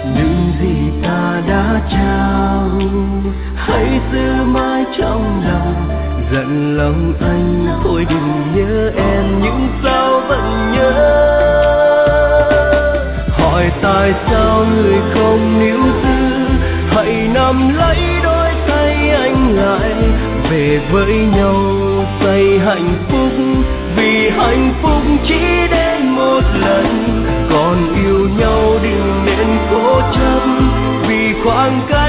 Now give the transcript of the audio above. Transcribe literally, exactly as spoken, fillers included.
những gì ta đã trao hãy giữ mãi trong lòng. Giận lòng anh thôi đừng nhớ em, nhưng sao vẫn nhớ. Hỏi tại sao người không níu giữ, hãy nắm lấy đôi tay anh lại, về với nhau xây hạnh phúc. Vì hạnh phúc chỉ đến một lần, còn yêu nhau đừng nên cố chấp vì khoảng cách.